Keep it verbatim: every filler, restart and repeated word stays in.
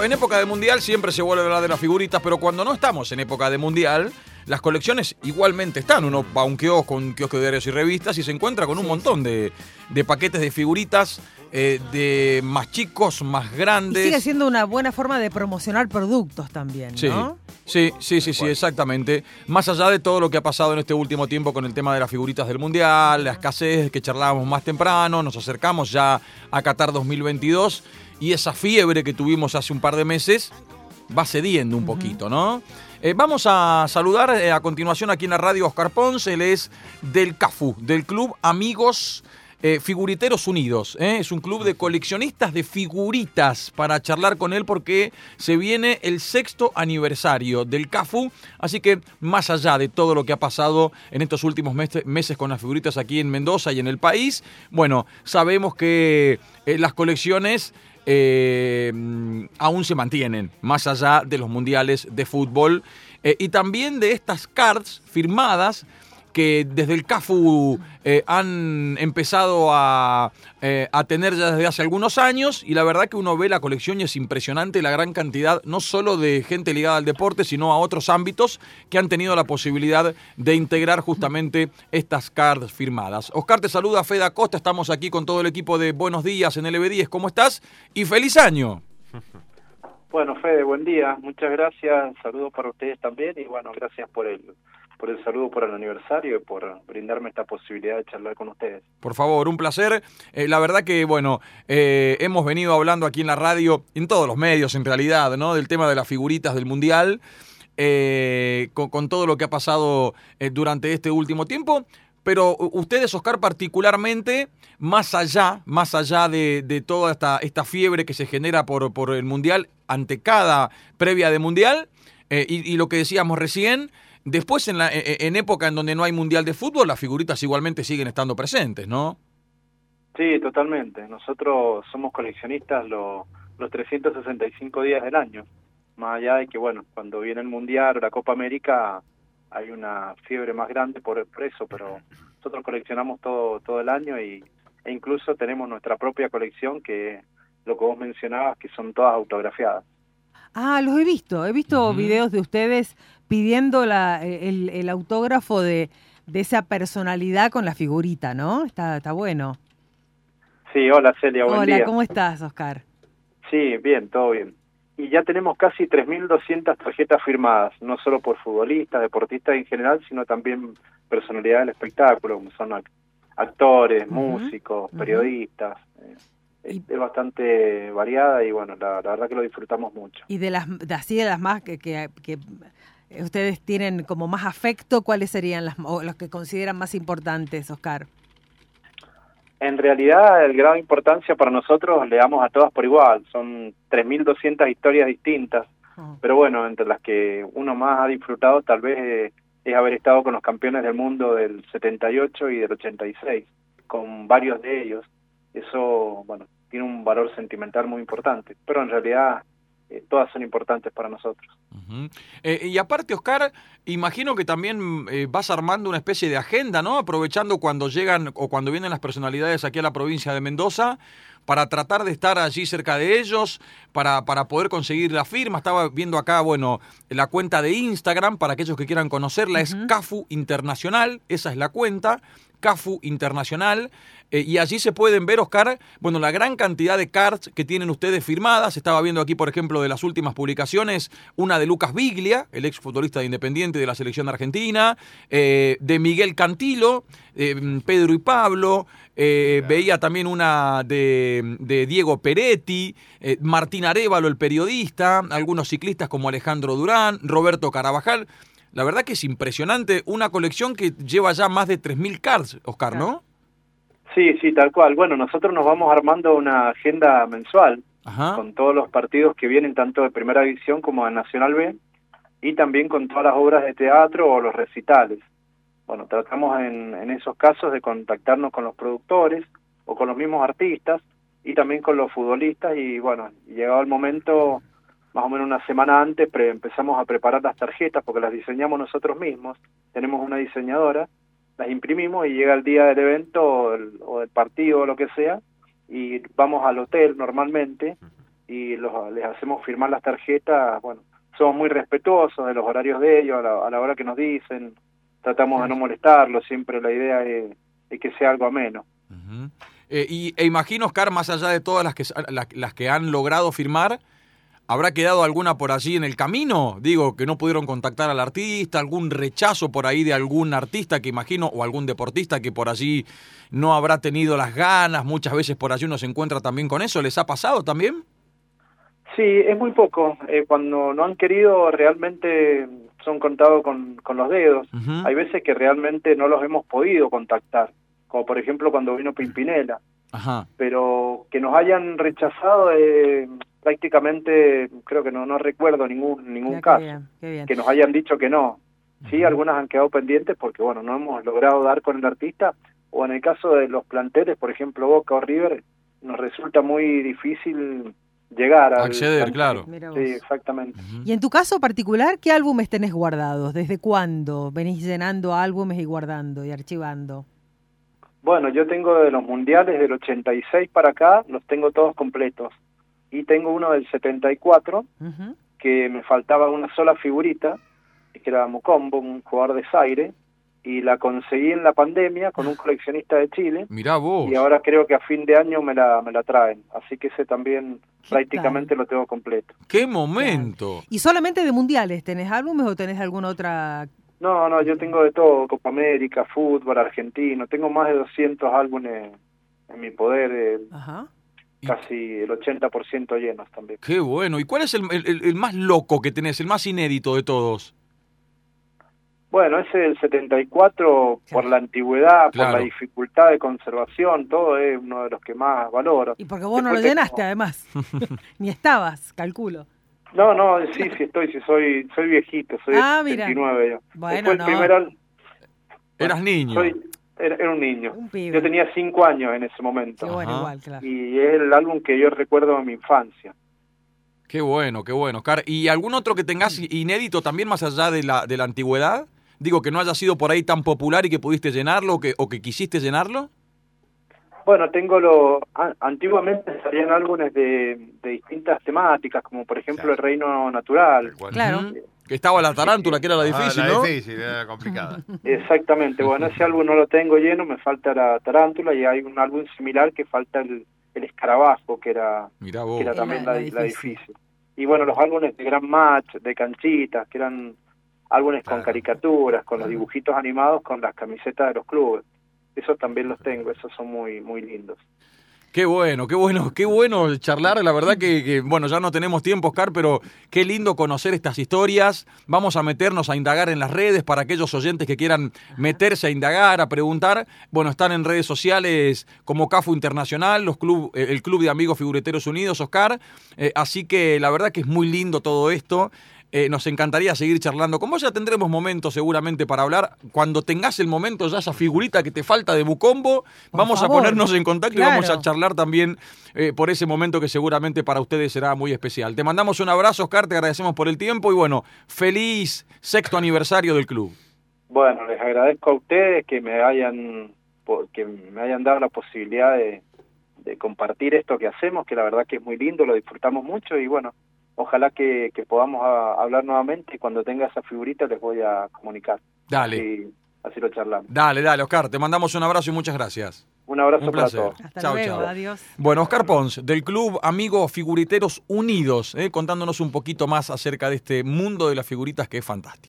en época de mundial siempre se vuelve a hablar de las figuritas, pero cuando no estamos en época de mundial, las colecciones igualmente están. Uno va a un kiosco, un kiosco de diarios y revistas y se encuentra con un montón de, de paquetes de figuritas, eh, de más chicos, más grandes. Y sigue siendo una buena forma de promocionar productos también, sí. ¿no? Sí, sí, sí, sí, exactamente. Más allá de todo lo que ha pasado en este último tiempo con el tema de las figuritas del Mundial, la escasez que charlábamos más temprano, nos acercamos ya a Qatar dos mil veintidós y esa fiebre que tuvimos hace un par de meses va cediendo un poquito, ¿no? Eh, vamos a saludar eh, a continuación aquí en la radio a Oscar Ponce. Él es del CAFU, del Club Amigos eh, Figuriteros Unidos. ¿eh? Es un club de coleccionistas de figuritas, para charlar con él porque se viene el sexto aniversario del CAFU. Así que más allá de todo lo que ha pasado en estos últimos mes- meses con las figuritas aquí en Mendoza y en el país, bueno, sabemos que eh, las colecciones Eh, aún se mantienen, más allá de los mundiales de fútbol eh, y también de estas cards firmadas que desde el CAFU eh, han empezado a, eh, a tener ya desde hace algunos años, y la verdad que uno ve la colección y es impresionante la gran cantidad, no solo de gente ligada al deporte, sino a otros ámbitos que han tenido la posibilidad de integrar justamente estas cards firmadas. Oscar, te saluda Fede Acosta, estamos aquí con todo el equipo de Buenos Días en L B diez, ¿cómo estás? Y feliz año. Bueno, Fede, buen día, muchas gracias, saludos para ustedes también, y bueno, gracias por el por el saludo por el aniversario y por brindarme esta posibilidad de charlar con ustedes. Por favor, un placer. Eh, la verdad que, bueno, eh, hemos venido hablando aquí en la radio, en todos los medios en realidad, ¿no? Del tema de las figuritas del Mundial, eh, con, con todo lo que ha pasado eh, durante este último tiempo. Pero ustedes, Oscar, particularmente, más allá, más allá de, de toda esta, esta fiebre que se genera por, por el Mundial, ante cada previa de Mundial, eh, y, y lo que decíamos recién, después en, la, en época en donde no hay Mundial de fútbol, las figuritas igualmente siguen estando presentes, ¿no? Sí, totalmente. Nosotros somos coleccionistas lo, los trescientos sesenta y cinco días del año. Más allá de que, bueno, cuando viene el Mundial o la Copa América hay una fiebre más grande por, por eso, pero nosotros coleccionamos todo todo el año y, e incluso tenemos nuestra propia colección, que lo que vos mencionabas, que son todas autografiadas. Ah, los he visto, he visto uh-huh. videos de ustedes pidiendo la, el, el autógrafo de, de esa personalidad con la figurita, ¿no? Está, está bueno. Sí, hola Celia, buen hola, día. Hola, ¿cómo estás, Oscar? Sí, bien, todo bien. Y ya tenemos casi tres mil doscientas tarjetas firmadas, no solo por futbolistas, deportistas en general, sino también personalidades del espectáculo, como son actores, uh-huh. músicos, uh-huh. periodistas. Eh, es, es bastante variada y bueno, la, la verdad que lo disfrutamos mucho. Y de las de así de las más que, que, que ustedes tienen como más afecto, ¿cuáles serían las o los que consideran más importantes, Oscar? En realidad, el grado de importancia para nosotros le damos a todas por igual. Son tres mil doscientas historias distintas, oh. pero bueno, entre las que uno más ha disfrutado tal vez eh, es haber estado con los campeones del mundo del setenta y ocho y del ochenta y seis, con varios de ellos. Eso, bueno, tiene un valor sentimental muy importante, pero en realidad eh, todas son importantes para nosotros. Uh-huh. Eh, y aparte, Oscar, imagino que también eh, vas armando una especie de agenda, ¿no? Aprovechando cuando llegan o cuando vienen las personalidades aquí a la provincia de Mendoza, para tratar de estar allí cerca de ellos, para, para poder conseguir la firma. Estaba viendo acá, bueno, la cuenta de Instagram, para aquellos que quieran conocerla, uh-huh. es CAFU Internacional, esa es la cuenta, CAFU Internacional, eh, y allí se pueden ver, Oscar, bueno, la gran cantidad de cards que tienen ustedes firmadas. Estaba viendo aquí, por ejemplo, de las últimas publicaciones, una de Lucas Biglia, el exfutbolista de Independiente de la selección argentina, eh, de Miguel Cantilo, eh, Pedro y Pablo, eh, claro. Veía también una de, de Diego Peretti, eh, Martín Arévalo, el periodista, algunos ciclistas como Alejandro Durán, Roberto Carabajal. La verdad que es impresionante, una colección que lleva ya más de tres mil cards, Oscar, ¿no? Sí, sí, tal cual. Bueno, nosotros nos vamos armando una agenda mensual Ajá. con todos los partidos que vienen tanto de Primera División como de Nacional B, y también con todas las obras de teatro o los recitales. Bueno, tratamos en, en esos casos de contactarnos con los productores o con los mismos artistas y también con los futbolistas, y bueno, llegado el momento, más o menos una semana antes, pre- empezamos a preparar las tarjetas porque las diseñamos nosotros mismos. Tenemos una diseñadora, las imprimimos y llega el día del evento o, el, o del partido o lo que sea, y vamos al hotel normalmente y los, les hacemos firmar las tarjetas. Bueno, somos muy respetuosos de los horarios de ellos, a la, a la hora que nos dicen, tratamos de no molestarlos, siempre la idea es, es que sea algo ameno. Uh-huh. eh, y e imagino, Oscar, más allá de todas las que, las, las que han logrado firmar, ¿habrá quedado alguna por allí en el camino? Digo, que no pudieron contactar al artista, algún rechazo por ahí de algún artista que imagino, o algún deportista que por allí no habrá tenido las ganas, muchas veces por allí uno se encuentra también con eso. ¿Les ha pasado también? Sí, es muy poco. Eh, cuando no han querido, realmente son contados con, con los dedos. Uh-huh. Hay veces que realmente no los hemos podido contactar, como por ejemplo cuando vino Pimpinela. Uh-huh. Pero que nos hayan rechazado, eh, prácticamente creo que no no recuerdo ningún ningún ya, caso. Qué bien, qué bien. Que nos hayan dicho que no. Sí, uh-huh. Algunas han quedado pendientes porque bueno, no hemos logrado dar con el artista, o en el caso de los planteles, por ejemplo Boca o River, nos resulta muy difícil llegar a acceder, al... claro. Sí, exactamente. Uh-huh. Y en tu caso particular, ¿qué álbumes tenés guardados? ¿Desde cuándo venís llenando álbumes y guardando y archivando? Bueno, yo tengo de los mundiales del ochenta y seis para acá, los tengo todos completos. Y tengo uno del setenta y cuatro, uh-huh. que me faltaba una sola figurita, que era Mucombo, un jugador de Zaire, y la conseguí en la pandemia con un coleccionista de Chile. Mirá vos. Y ahora creo que a fin de año me la, me la traen. Así que ese también prácticamente tal? Lo tengo completo. ¡Qué momento! Claro. ¿Y solamente de mundiales tenés álbumes o tenés alguna otra...? No, no, yo tengo de todo, Copa América, fútbol, argentino. Tengo más de doscientos álbumes en mi poder, eh, Ajá. casi el ochenta por ciento llenos también. ¡Qué bueno! ¿Y cuál es el, el, el más loco que tenés, el más inédito de todos? Bueno, ese del setenta y cuatro, por la antigüedad, claro. por la dificultad de conservación, todo es uno de los que más valoro. Y porque vos Después no lo llenaste, tengo... además. Ni estabas, calculo. No, no, sí, sí estoy, sí soy soy viejito, soy ah, de setenta y nueve yo. Bueno, el no. primer... Eras niño. Soy... Era, era un niño. Un pibe. Yo tenía cinco años en ese momento. Qué bueno, igual, claro. Y es el álbum que yo recuerdo de mi infancia. Qué bueno, qué bueno, Oscar. ¿Y algún otro que tengas inédito también más allá de la de la antigüedad? Digo, que no haya sido por ahí tan popular y que pudiste llenarlo o que, o que quisiste llenarlo. Bueno, tengo lo... Antiguamente salían álbumes de, de distintas temáticas, como por ejemplo claro. El Reino Natural. Claro. Uh-huh. Que estaba la tarántula, que era la difícil, ah, la ¿no? difícil, era complicada. Exactamente. Bueno, ese álbum no lo tengo lleno, me falta la tarántula, y hay un álbum similar que falta el, el escarabajo, que era, que era también la, la, difícil. la difícil. Y bueno, los álbumes de Gran Match, de Canchitas, que eran... álbumes con caricaturas, con los dibujitos animados, con las camisetas de los clubes. Esos también los tengo, esos son muy muy lindos. Qué bueno, qué bueno, qué bueno charlar. La verdad que, que, bueno, ya no tenemos tiempo, Oscar, pero qué lindo conocer estas historias. Vamos a meternos a indagar en las redes para aquellos oyentes que quieran meterse a indagar, a preguntar. Bueno, están en redes sociales como CAFU Internacional, los club, el Club de Amigos Figureteros Unidos, Oscar. Eh, así que la verdad que es muy lindo todo esto. Eh, nos encantaría seguir charlando con vos, ya tendremos momentos seguramente para hablar. Cuando tengas el momento, ya esa figurita que te falta de Mucombo, por vamos favor. a ponernos en contacto claro. y vamos a charlar también eh, por ese momento que seguramente para ustedes será muy especial. Te mandamos un abrazo, Oscar, te agradecemos por el tiempo y bueno, feliz sexto aniversario del club. Bueno, les agradezco a ustedes que me hayan, que me hayan dado la posibilidad de, de compartir esto que hacemos, que la verdad que es muy lindo, lo disfrutamos mucho y bueno, ojalá que, que podamos a, hablar nuevamente y cuando tenga esa figurita les voy a comunicar. Dale. Así, así lo charlamos. Dale, dale, Oscar. Te mandamos un abrazo y muchas gracias. Un abrazo un para todos. Hasta chau, luego, chau. adiós. Bueno, Oscar Pons, del Club Amigos Figuriteros Unidos, eh, contándonos un poquito más acerca de este mundo de las figuritas que es fantástico.